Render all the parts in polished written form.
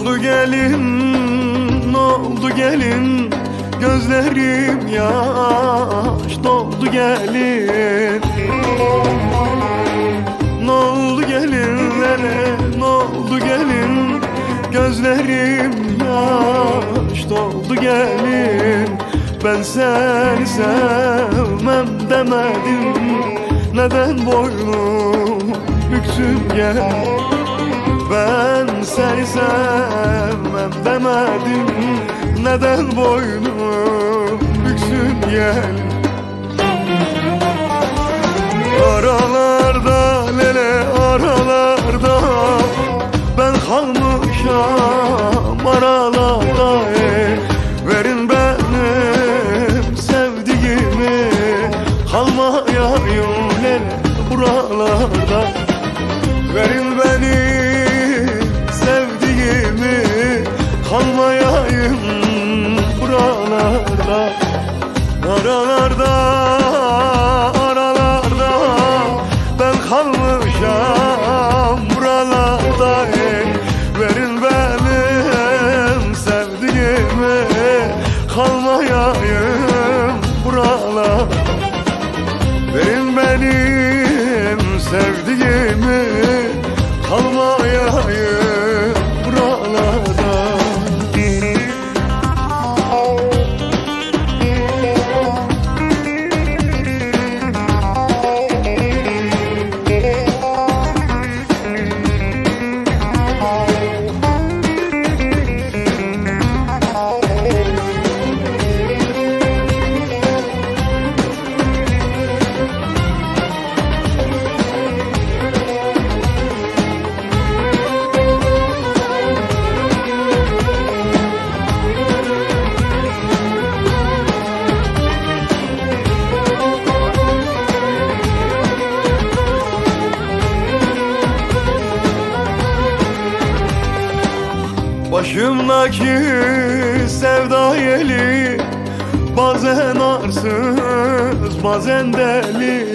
oldu gelin, ne oldu gelin? Gözlerim yaş doldu gelin. Ne oldu gelinlere, ne oldu gelin? Gözlerim yaş doldu gelin. Ben seni sevmem demedim, neden boynum büktüm gel? Ben seni sevmem demedim, neden boynum büksün gel? Aralarda lele aralarda, ben kalmışam aralarda. Verin benim sevdiğimi, kalmayayım lele buralarda. Verin benim sevdiğimi, kalmayayım buralarda. Aralarda, aralarda, ben kalmışam buralarda. Verin benim sevdiğimi, kalmayayım buralarda. Verin benim sevdiğimi, kalmayayım buralarda. Başımdaki sevda yeli, bazen arsız bazen deli.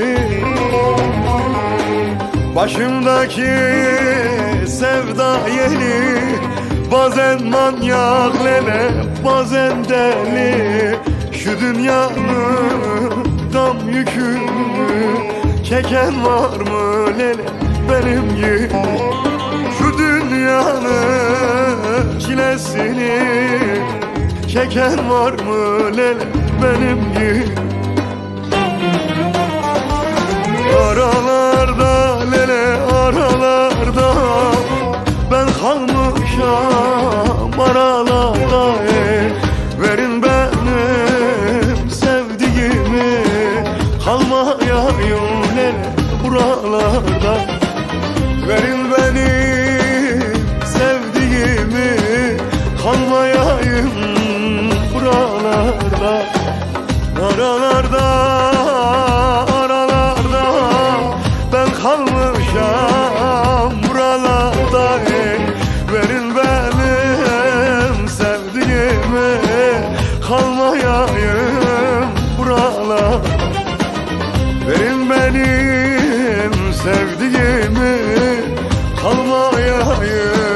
Başımdaki sevda yeli, bazen manyak lele, bazen deli. Şu dünyanın gam yükünü çeken var mı lele benim gibi? Şu dünyanın çilesini çeken var mı lele benim gibi? Aralarda lele aralarda, ben kalmışam aralarda. Verin benim sevdiğimi, kalmayayım lele buralarda. Verin benim sevdiğimi, kalmayayım buralarda. Aralarda, aralarda, ben kalmışam buralarda. Verin benim sevdiğimi, kalmayayım buralarda. Verin benim sevdiğimi, kalmayayım